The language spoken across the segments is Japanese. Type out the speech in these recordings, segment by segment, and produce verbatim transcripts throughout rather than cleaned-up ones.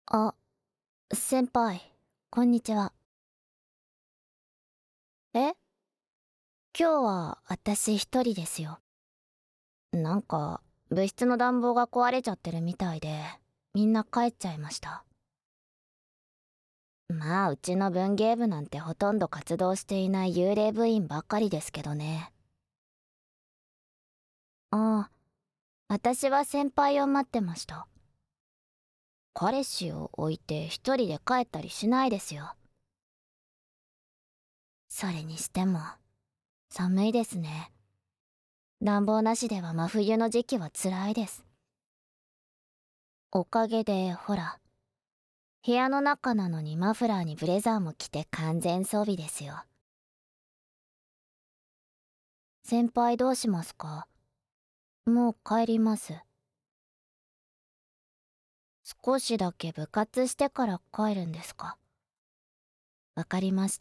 あ、先輩、こんにちは。え、今日は私一人ですよ。なんか、部室の暖房が壊れちゃってるみたいで、みんな帰っちゃいました。まあ、うちの文芸部なんてほとんど活動していない幽霊部員ばっかりですけどね。ああ、私は先輩を待ってました。彼氏を置いて一人で帰ったりしないですよ。それにしても、寒いですね。暖房なしでは真冬の時期は辛いです。おかげで、ほら、部屋の中なのにマフラーにブレザーも着て完全装備ですよ。先輩どうしますか？もう帰ります。少しだけ部活してから帰るんですか？わかりました。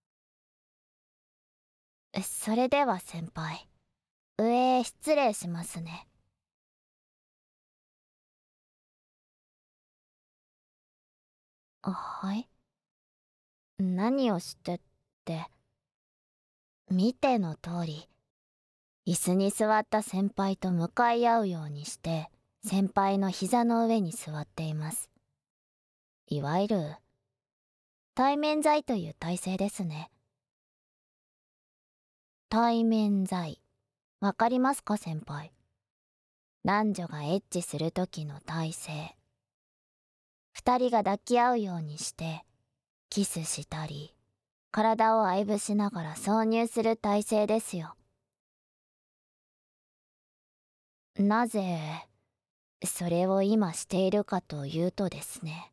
えそれでは先輩、上失礼しますね。あ、はい。何をしてって、見ての通り、椅子に座った先輩と向かい合うようにして、先輩の膝の上に座っています。いわゆる、対面座位という体勢ですね。対面座位。わかりますか先輩？男女がエッチする時の体勢。二人が抱き合うようにして、キスしたり、体を愛撫しながら挿入する体勢ですよ。なぜ、それを今しているかというとですね。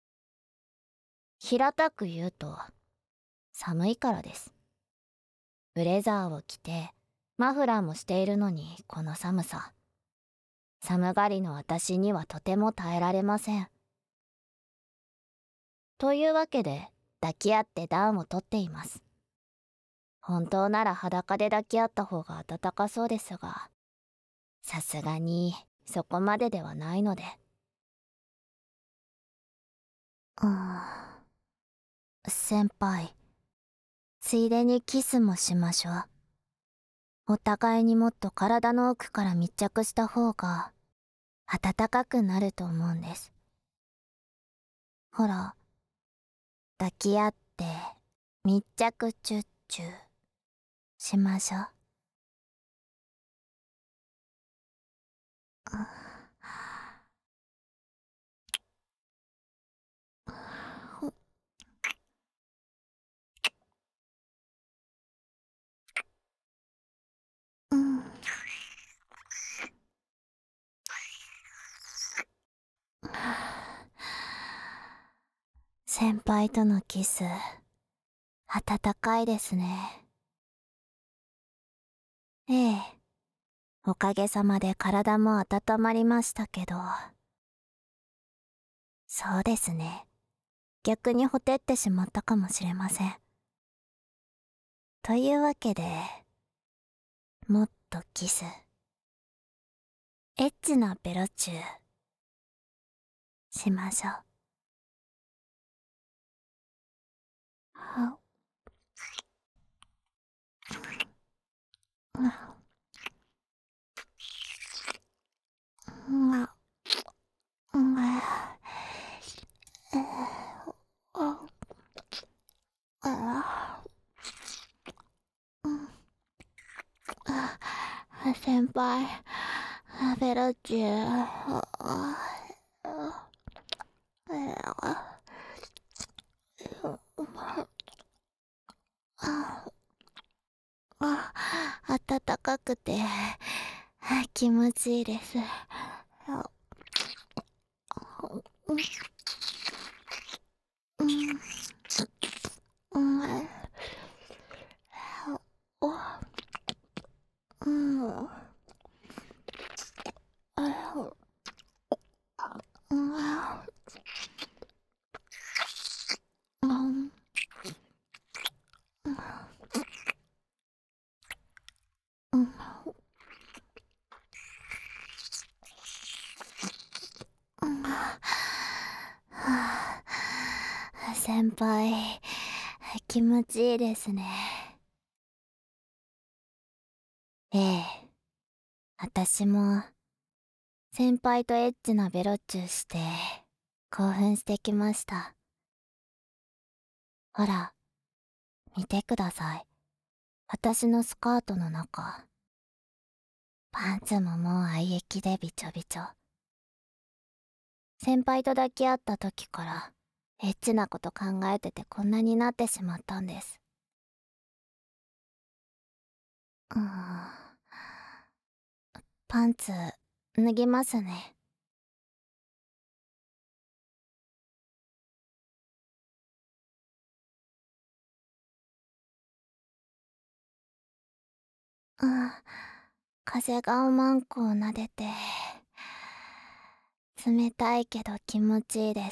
平たく言うと、寒いからです。ブレザーを着て、マフラーもしているのに、この寒さ。寒がりの私にはとても耐えられません。というわけで、抱き合って暖をとっています。本当なら裸で抱き合った方が暖かそうですが、さすがにそこまでではないので。うーん。先輩、ついでにキスもしましょう。お互いにもっと体の奥から密着した方が暖かくなると思うんです。ほら、抱き合って密着チュッチュしましょう。うん。先輩とのキス、暖かいですね。ええ、おかげさまで体も温まりましたけど。そうですね。逆にほてってしまったかもしれません。というわけで、もっとキス。エッチなベロチュー、しましょう。はうわ、うわ、あ、あ、あ、先輩、ベロチュー、あ、あ、あ、暖かくて気持ちいいです。うん、うん、うん、うん、うん、うん、 先輩、気持ちいいですね。ええ、私も先輩とエッチなベロッチュして興奮してきました。ほら、見てください。私のスカートの中。パンツももう愛液でびちょびちょ。先輩と抱き合った時からエッチなこと考えててこんなになってしまったんです。うーん。パンツ脱ぎますね。うん。風がおまんこを撫でて冷たいけど気持ちいいです。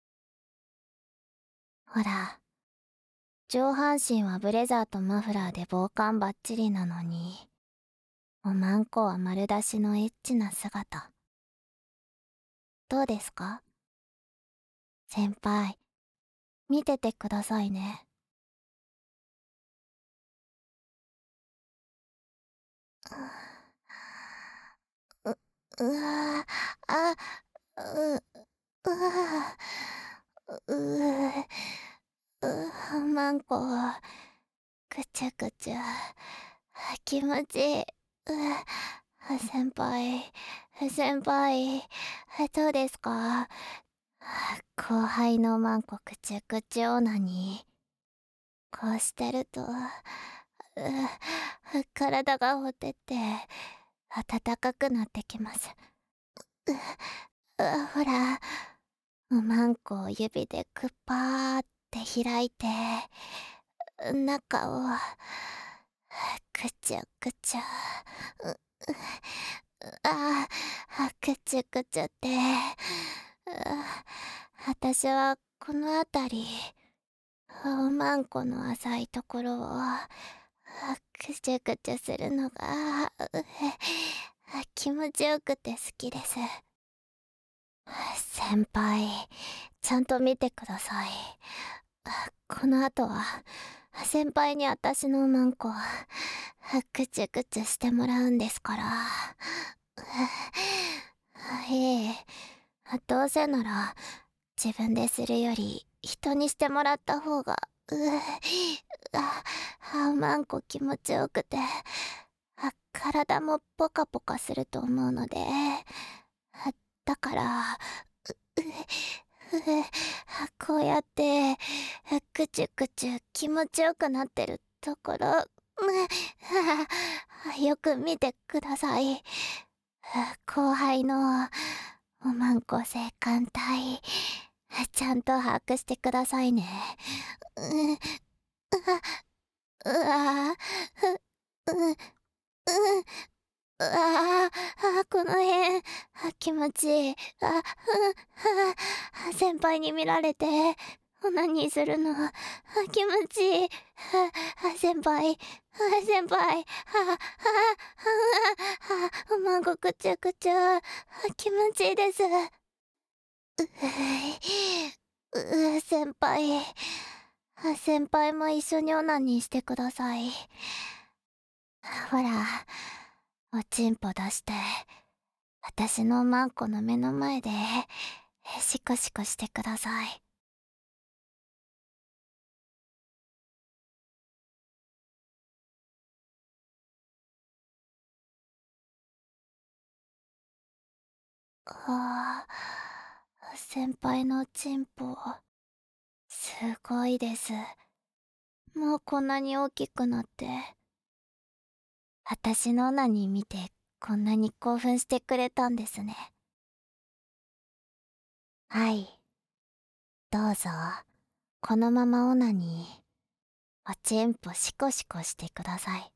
ほら、上半身はブレザーとマフラーで防寒バッチリなのに、おまんこは丸出しのエッチな姿。どうですか？先輩、見ててくださいね。う、うわあ、う、うわう、う、う、マンコ、ぐちゃぐちゃ、気持ちいい。う、先輩、先輩、どうですか？後輩のマンコくちゅくちゅオナに、こうしてると、う、体がほてって、暖かくなってきます。う、うほら、マンコを指でくっぱーって開いて、中を、くちゃくちゃ、う、ああ、くちゅくちゅって、私はこの辺り、おまんこの浅いところを、くちゅくちゅするのが、気持ちよくて好きです。先輩、ちゃんと見てください。この後は、先輩に私のマンコ、くちゅくちゅしてもらうんですから。ええ、どうせなら、自分でするより、人にしてもらった方が、うあ、あ、マンコ気持ちよくて、あ、体もポカポカすると思うので、だから、う、う、こうやって、くちゅくちゅ気持ちよくなってるところ、よく見てください。後輩のおまんこ性感帯、ちゃんと把握してくださいね。う、うわう、う、う、うわあ、この辺、あ、気持ちいい。あ、うん、先輩に見られて、オナニーするの、あ、気持ちいい。あ、先輩、あ、先輩、あ、あ、あ、あ、おまんこくちゅくちゅ、あ、気持ちいいです。う、う、先輩、あ、先輩も一緒にオナニーしてください。ほら、おちんぽ出して、私のマンコの目の前で、シコシコしてください。ああ、先輩のおちんぽ、すごいです。もうこんなに大きくなって、私のオナニー見て、こんなに興奮してくれたんですね。はい、どうぞ、このままオナニー、おちんぽシコシコしてください。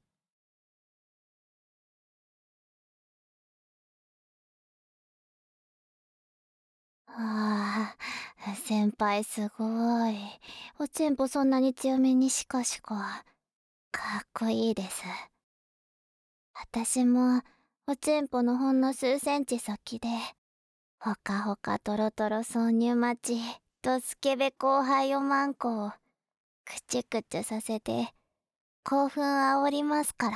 ああ、先輩すごい。おちんぽそんなに強めにシコシコ。かっこいいです。私も、おちんぽのほんの数センチ先で、ほかほかトロトロ挿入待ち、 とスケベ後輩おまんこをくちゅくちゅさせて興奮煽りますから。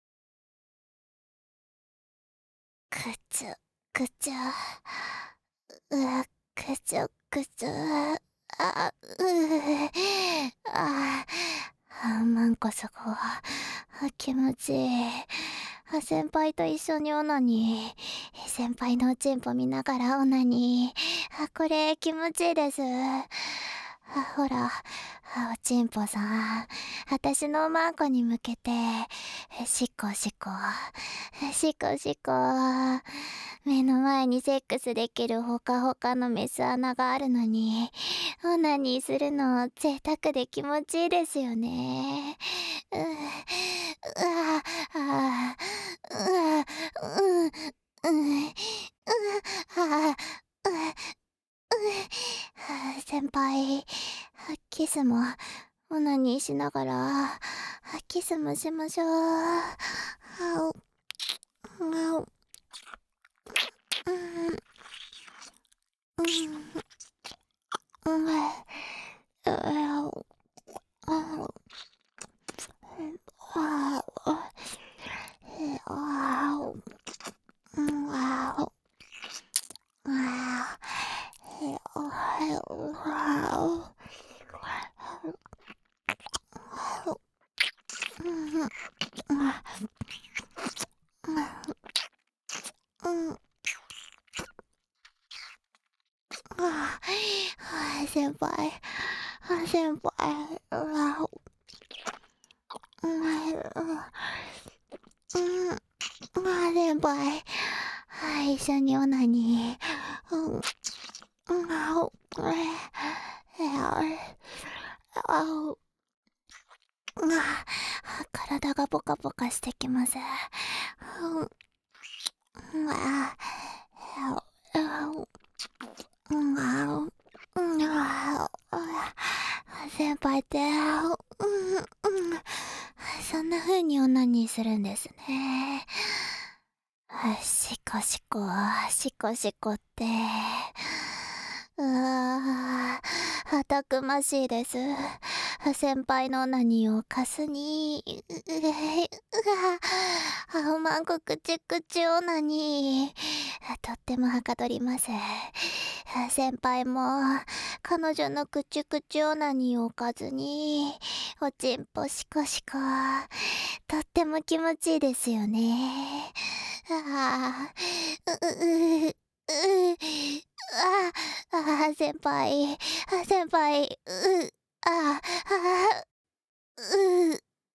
くちゅくちゅ、うくちゅくちゅ、あうああマンコそこあ気持ちいい。あ先輩と一緒にオナニー、先輩のおちんぽ見ながらオナニー、あこれ気持ちいいです。あほらあおちんぽさん、私のおまんこに向けてしこしこしこしこ、目の前にセックスできるほかほかのメス穴があるのにオナニーするの贅沢で気持ちいいですよね。ううわあうわうんうんうあう先輩キスもオナニーしながらキスもしましょう。あおあおうんうんうん先輩先輩先輩一緒にオナニー、うん、体がポカポカしてきます。先輩ってそんな風にオナニーするんですね。シコシコシコシコってうわーたくましいです。先輩のオナニーをかすにううわおまんこくちゅくちゅオナニーとってもはかどります。先輩も彼女のくちゅくちゅオナニーをおかずにおちんぽシコシコとっても気持ちいいですよね。ああううううああ先輩先輩うああう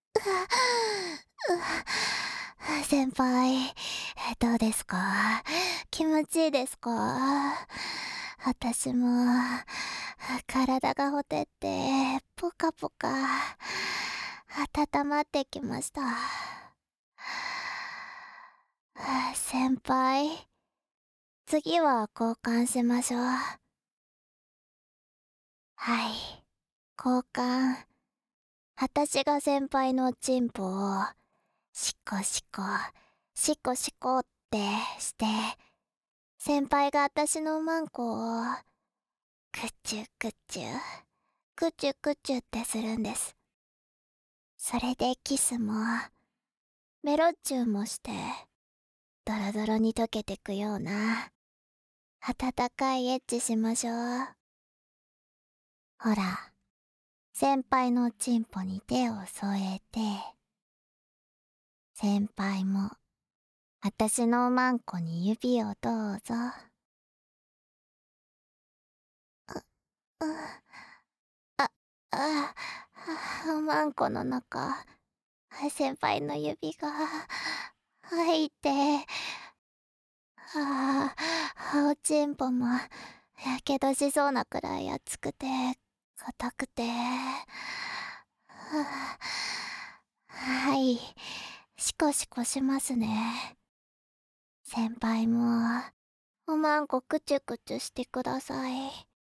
あ先輩どうですか、気持ちいいですか。私も体がほてってポカポカ温まってきました。先輩次は交換しましょう。はい交換。私が先輩のチンポをシコシコシコシコってして、先輩が私のマンコをクチュクチュクチュクチュってするんです。それでキスもメロッチューもしてドロドロに溶けてくような温かいエッチしましょう。ほら先輩のチンポに手を添えて、先輩も私のおまんこに指をどうぞ。う、うあ、あ、おまんこの中、先輩の指が入って、ああ、おちんぽもやけどしそうなくらい熱くて硬くて、はい、シコシコしますね。先輩もおまんこくちゅくちゅしてください。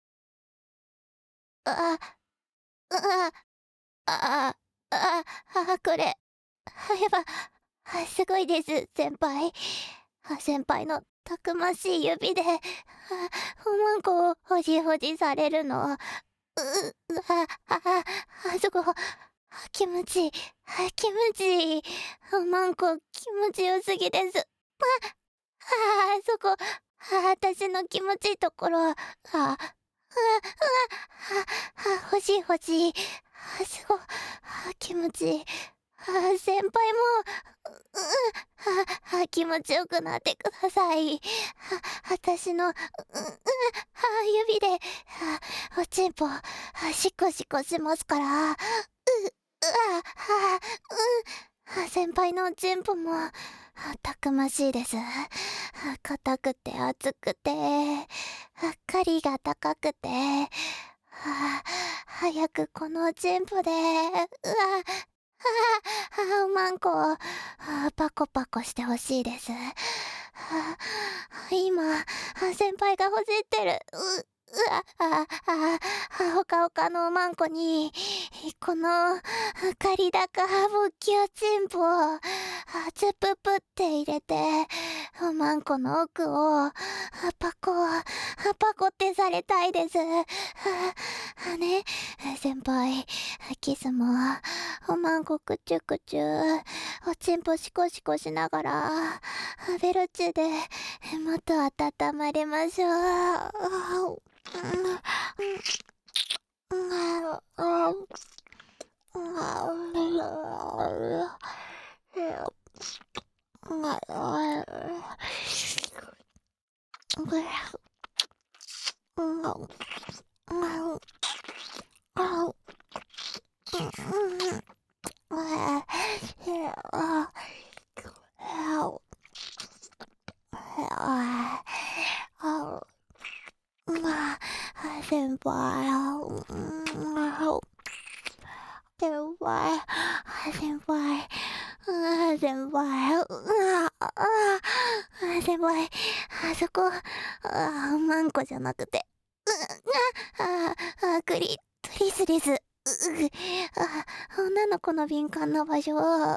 あ、うわ、あ、あ、あ、これ、あやば、すごいです、先輩。 先輩のたくましい指でおまんこをほじほじされるの。う、う、あ、あ、あそこ、気持ちいい、気持ちいい。おまんこ気持ちよすぎです。あ、あそこ、私の気持ちいいところ。あ、あ、あ、あ、ほじほじ。すごい、気持ちいい。先輩も、うん、気持ちよくなってください。私の、うん、指で、おちんぽ、シコシコしますから。う、う、あ、うん。先輩のおちんぽも、たくましいです。硬くて厚くて、狩りが高くて、早くこのおちんぽで、うわ、あ、おまんこをパコパコしてほしいです。今、先輩がほじってる、う、うわ、あ、あ、ほかほかのおまんこに、この、借り高ぼっきおちんぽを、ツププって入れて、おまんこの奥を、パコ、パコってされたいです。ね、先輩、キスも、おまんこくちゅくちゅ、おちんぽシコシコしながら、ベルチでもっと温まりましょう。先輩、先輩、先輩、先輩、先輩、あそこ、あ、マンコじゃなくて、あ、あ、クリ、クリスです。あ、女の子の敏感な場所、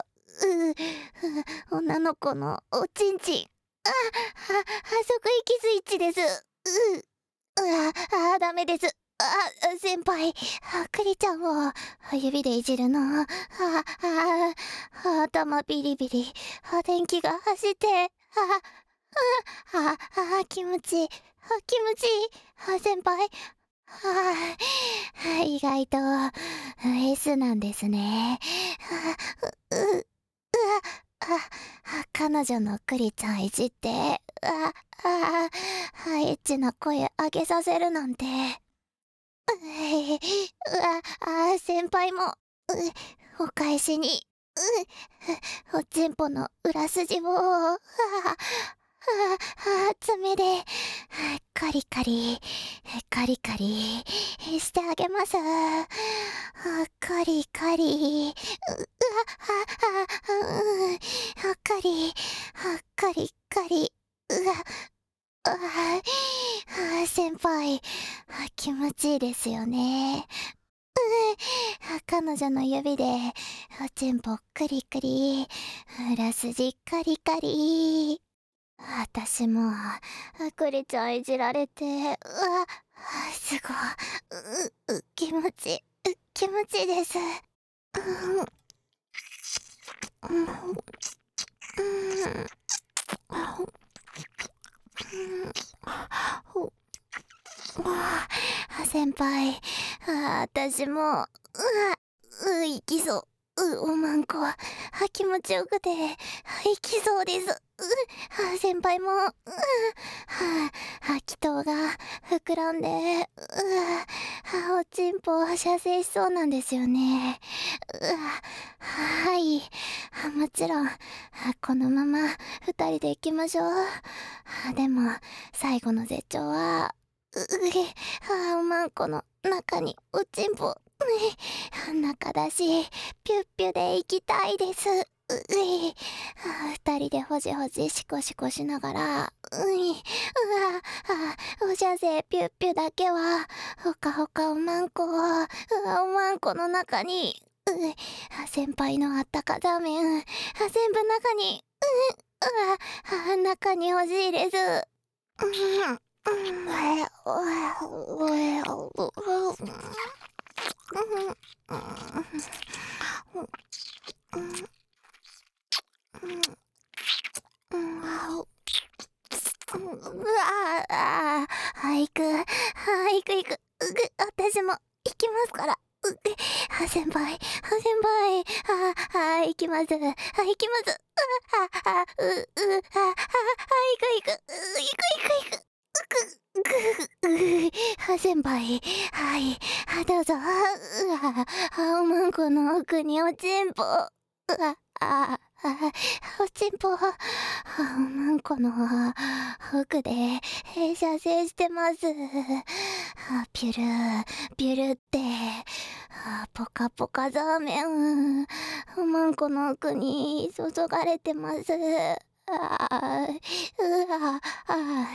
女の子のおちんちん、あ、あ、あそこ行きスイッチです。う、あ、あ、ダメです。あ、先輩、あ、クリちゃんを指でいじるの。あ、あ、頭ビリビリ、あ、電気が走って、あ、あ、あ、あ、気持ちいい、あ、気持ちいい、あ、先輩。あ、意外と S なんですね。あ、う、う、うわ、あ、彼女のクリちゃんいじって、あ、あ、エッチな声上げさせるなんて。うわ、あ、先輩も、お返しに、おちんぽの裏筋を、あ、あ、爪で、カリカリ、カリカリ、してあげます。カリカリ、う、うわ、あ、あ、カリ、カリカリ、うわ、あ、先輩、気持ちいいですよね。彼女の指でおちんぽクリクリ、裏筋カリカリ。私もクリちゃんいじられて、うわ、すごい、う、う、気持ちいい、気持ちいいです。うん、うん、うん、先輩、私も、うわ、う、いきそう。う、おまんこ、あ、気持ちよくて、いきそうです。う、先輩も、う、はあ、気筒が膨らんで、う、おちんぽ射精しそうなんですよね。う、はい、もちろん、このまま二人で行きましょう。でも、最後の絶頂は、う、う、おまんこの中におちんぽ、中だし、ピュッピュで行きたいです。うい、二人でほじほじシコシコしながら、うい、うわ、おしゃせピュッピュだけは、ほかほかおまんこを、うわ、おまんこの中に、うい、先輩のあったか座面、全部中に、 あ、中に欲しいです。うん。うわあ、あ、行く、あ、行く行く、うぐ、私も行きますから。うぐ、あ、先輩、あ、先輩、あ、あ、行きます、あ、行きます。あ、あ、う、う、あ、あ、あ、行く行く、う、行く行く行く。ぐ、ぐ、ぐ、あ、先輩、はい、あ、どうぞ。うわ、あ、おまんこの奥におちんぽ。うわ、あ、あ、おちんぽ、あ、おまんこの奥で射精してます。あ、ピュル、ピュルって、あ、ポカポカザーメン、おまんこの奥に注がれてます。ああ、うわ、あ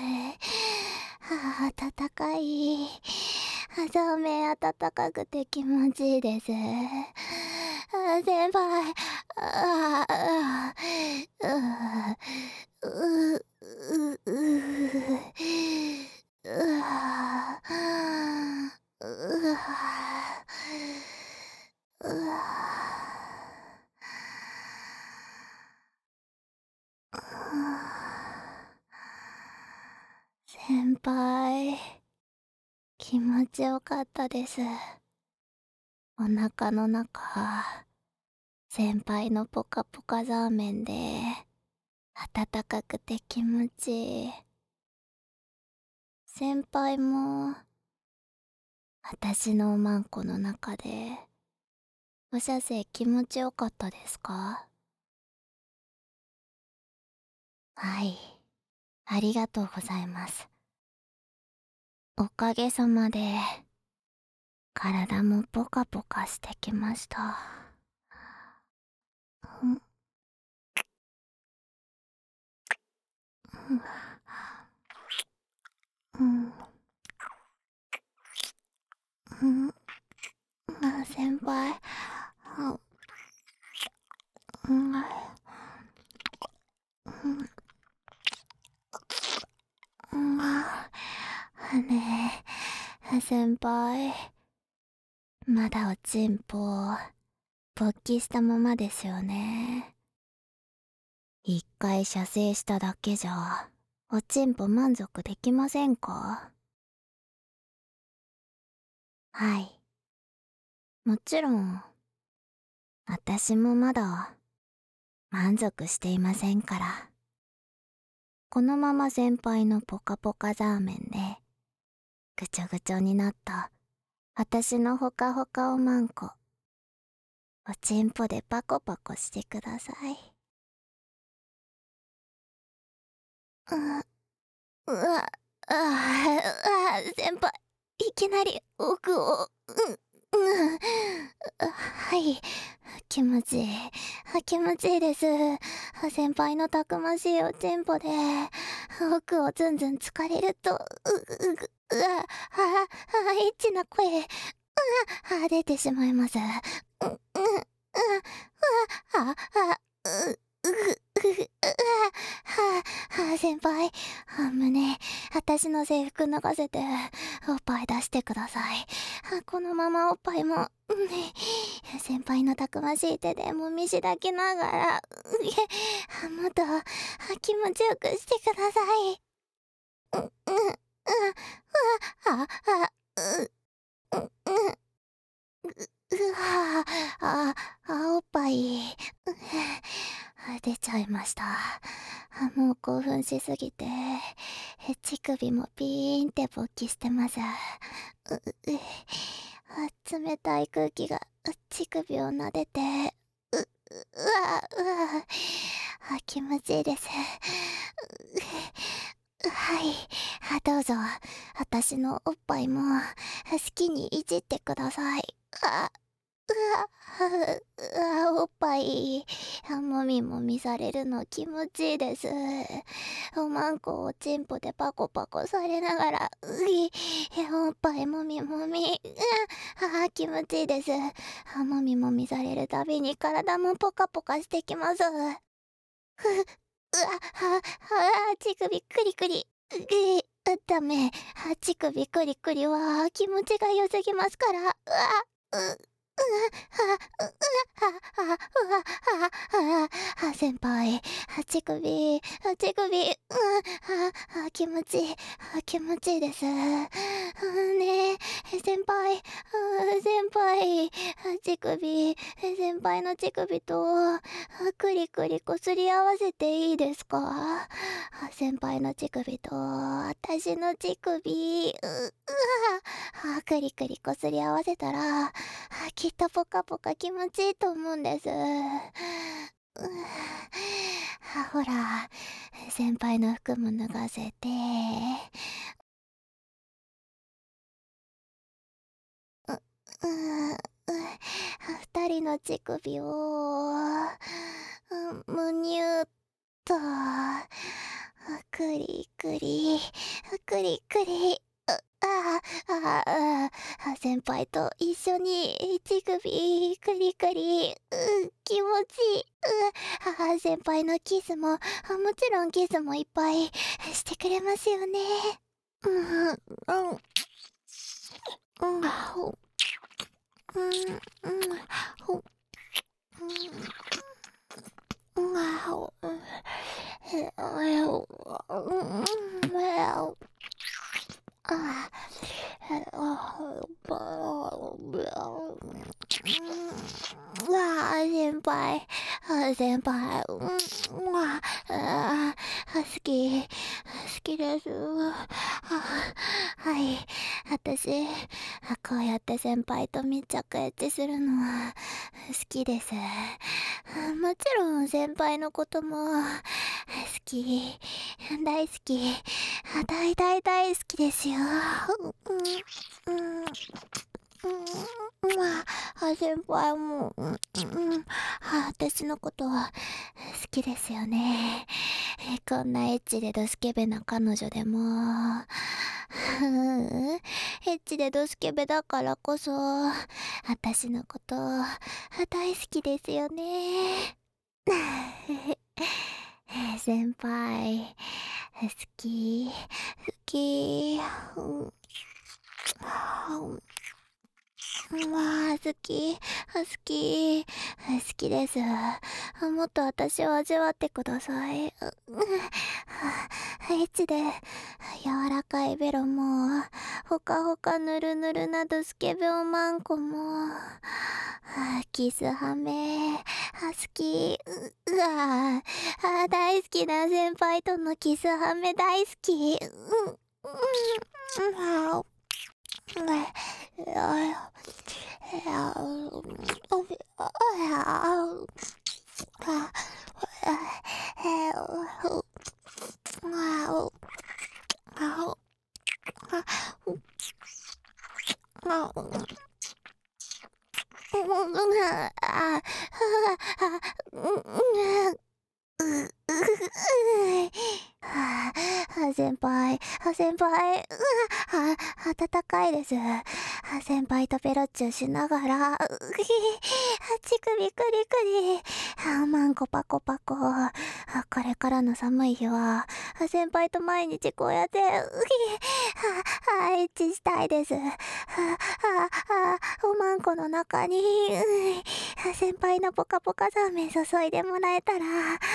あ、暖かい。あ、ザーメン暖かくて気持ちいいです。あ、先輩、ああ、うう、う、う、う、うわ、うわ、うわ。先輩、気持ちよかったです。お腹の中、先輩のポカポカザーメンで、暖かくて気持ちいい。先輩も、私のおまんこの中で、お射精気持ちよかったですか？はい、ありがとうございます。おかげさまで、体もポカポカしてきました。うん、うん、うん、あ、先輩、あ、うん、うん、うん、あ、ねえ、先輩、まだおちんぽ、勃起したままですよね。一回射精しただけじゃ、おちんぽ満足できませんか？はい。もちろん、私もまだ満足していませんから。このまま先輩のポカポカザーメンで、ぐちょぐちょになった私のほかほかおまんこ、おちんぽでパコパコしてください。う、うわ、ああ、先輩、いきなり奥を、うん、うん、はい、気持ちいい、気持ちいいです。先輩のたくましいおちんぽで、奥をずんずんつかれると、う、う、ぐ、うわ、あ、あ、エッチな声、うわ、あ、出てしまいます。うん、うん、うわ、あ、あ、う、う、う、う、はあ、はあ、先輩、あ、胸、私の制服脱がせて、おっぱい出してください。あ、このままおっぱいも、うん、先輩のたくましい手でもみしだきながら、う、もっと、あ、気持ちよくしてください。うん、うん、うん、うわ、あ、あ、う、うん、うん、うわあ、あ、おっぱい、う、出ちゃいました。もう興奮しすぎて、乳首もピーンって勃起してます。う、う、冷たい空気が乳首を撫でて、う、うわ、うわ、あ、気持ちいいです。う、はい、あ、どうぞ、私のおっぱいも好きにいじってください。あ、うわ、うわ、おっぱい、もみもみされるの気持ちいいです。おまんこをちんぽでパコパコされながら、うい、おっぱいもみもみ、うわ、気持ちいいです。もみもみされるたびに体もポカポカしてきます。ふ、うは、は、乳首クリクリ。うえ、ダメ。乳首クリクリは気持ちが良すぎますから。うわ、う、う、は、う、う、は、は、うわ、は、は、は、先輩。乳首、乳首、うん、は、は、気持ちいい。は、気持ちいいです。うんねえ、先輩、うん先輩、乳首、先輩の乳首と、くりくりこすり合わせていいですか？先輩の乳首と、私の乳首、う、うわ、くりくりこすり合わせたら、きっとポカポカ気持ちいいと思うんです。うほら、先輩の服も脱がせて、うーん、二人の乳首を、うんむにゅっと、くりくり、くりくり、ああ、ああ、あ先輩と一緒に乳首くりくり、う気持ちいい。うあ先輩のキスも、もちろんキスもいっぱいしてくれますよね。うん、うん、うん、うん、うん、うん、うん、うん、うわあ、先輩、あ先輩、うん、ああ、好き、好きです。あはい、私、こうやって先輩と密着エッチするのは好きです。もちろん先輩のことも好き、大好き、大大大好きですよ。うん、うん、うん、まあ、先輩も、うん、うん、私のことは好きですよね。こんなエッチでドスケベな彼女でも、エッチでドスケベだからこそ、私のこと大好きですよね。先輩、好き、好き、うん、まあ、好き、好き、好きです。もっと私を味わってください。エッチで柔らかいベロも、ほかほかぬるぬるなどスケベおまんこも、キスハメ、好き、う、うわあ、大好きな先輩とのキスハメ大好き。うん、うん、うん、先輩、先輩、うわ、暖かいです。先輩とペロッチュしながら、う乳首クリクリ、マンコパコパコ。これからの寒い日は、先輩と毎日こうやって、うエッチしたいです。おまんこの中に、先輩のポカポカザーメン注いでもらえたら、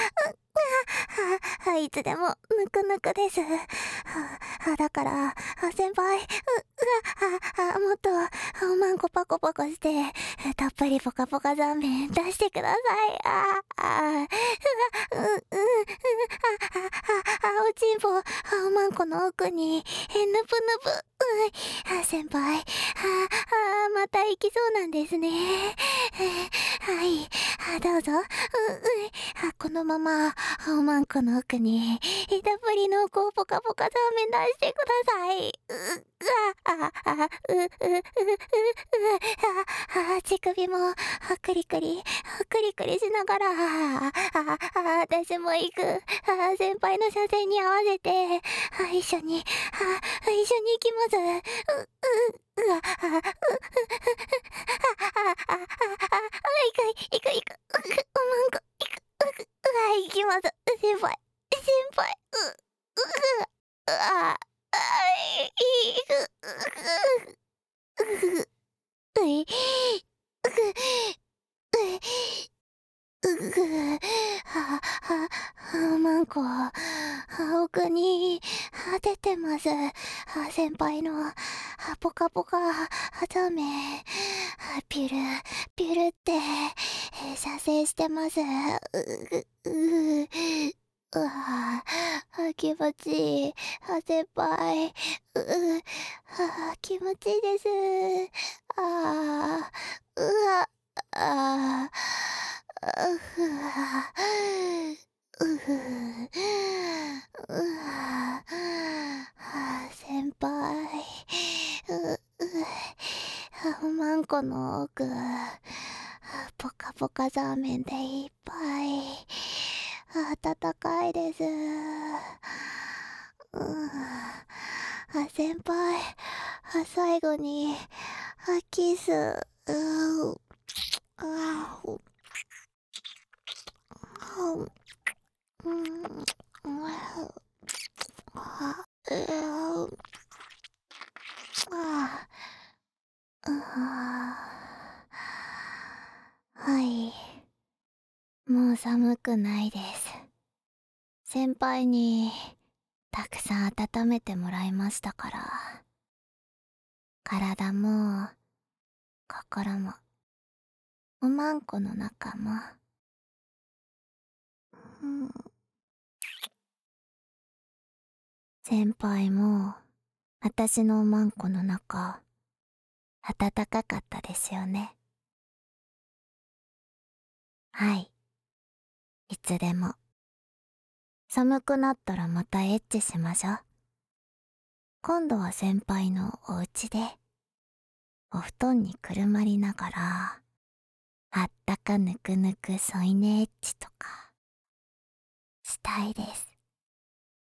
いつでもぬくぬくです。だから、先輩、う、うわ、もっと、おまんこパコパコして、たっぷりポカポカザーメン出してください。あ、あ、うわ、う、う、あ、おちんぽ、おまんこの奥に、ぬぷぬぷ、う、先輩、あ、また行きそうなんですね。はい、どうぞ、う、う、このまま、おまんこの奥に、たっぷり濃厚ポカポカザーメン出してください。う、あ、あ、あ、う、う、う、う、う、あ、乳首も、クリクリ、クリクリしながら、あ、あ、私も行く。あ、先輩の車線に合わせて、あ、一緒に、あ、一緒に行きます。う、う、うわ、あ、う、う、あ、あ、あ、あ、行く、行く、行く、おまんこ、行く、うわ、行きます、先輩。 輩、う、う、あ、あい、う、う、う、う、うぐは、は、は、マンコ、は、奥に、は、出てます。は、先輩の、は、ポカポカ、は、ザメ、は、ピュル、ピュルって、え射精してます。うぐ、う、うわは、気持ちいい。は、先輩、う、は、気持ちいいです。あー、うわ、あー、うふわ、うふ、うわ、は先輩、う、う、はマンコの奥、ポカポカザーメンでいっぱい、暖かいです。うん、あ先輩、あ最後に、あキス、うあううん、あうあはい、もう寒くないです。先輩にたくさん温めてもらいましたから、体も心もおまんこの中も、うん、先輩も私のおまんこの中暖かかったですよね。はい、いつでも。寒くなったらまたエッチしましょう。今度は先輩のお家でお布団にくるまりながら、あったかぬくぬく添い寝エッチとかしたいです。